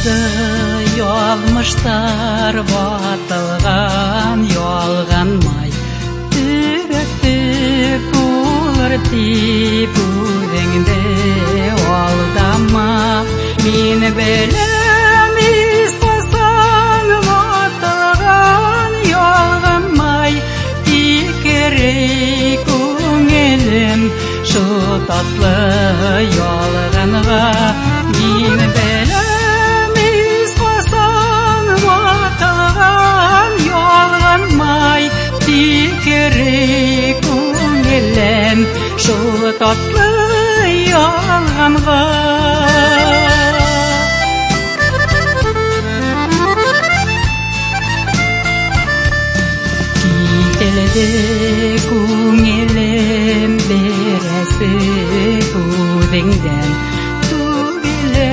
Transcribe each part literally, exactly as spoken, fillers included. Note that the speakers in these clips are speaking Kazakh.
Алды ялмыштар батылған ялғанмай, Түбекті булыр типудеңді алдама. Мен білем испасан батылған ялғанмай, Тикерей көңілім шу татлы ялғанға. Мен білем испасан батылған ялғанмай, Тикерей көңілім шу татлы ялғанға. Кителді көңілім бересі көдіңден, Түгілі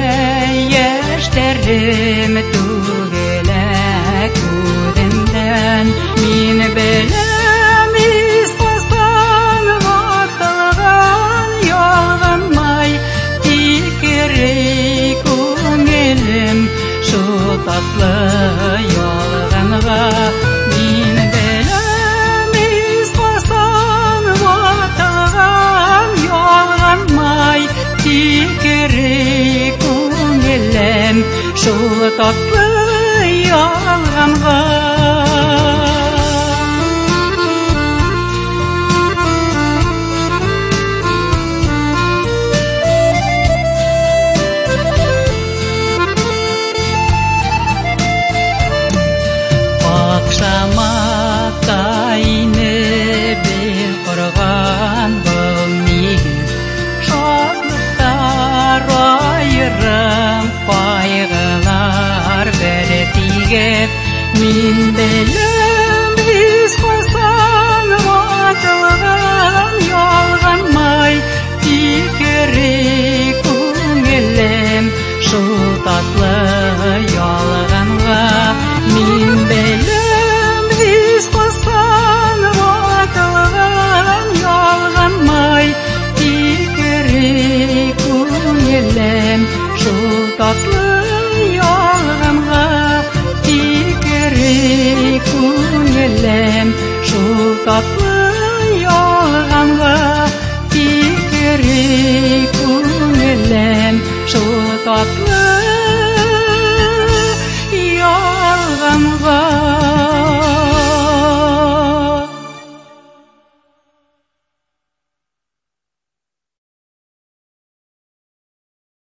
ештерім түгілі көдіңден. Мен білем испасан батылған ялғанмай, Тикерей көңілім шу татлы ялғанға. Мен білем испасан батылған ялғанмай, Тикерей көңілім шу татлы ялғанға. Шаматтайны бел құрған бұл неге, Шотлықтар айырым қайғылар бір тигеп. Мен білем испасан батылған ялғанмай, Тикерей көңілім шу татлы ялғанға. Мен білем испасан батылған ялғанмай, Тикерей көңілім шу татлы ялғанға. Тикерей көңілім шу татлы ялғанға. Тикерей көңілім шу татлы ялғанға.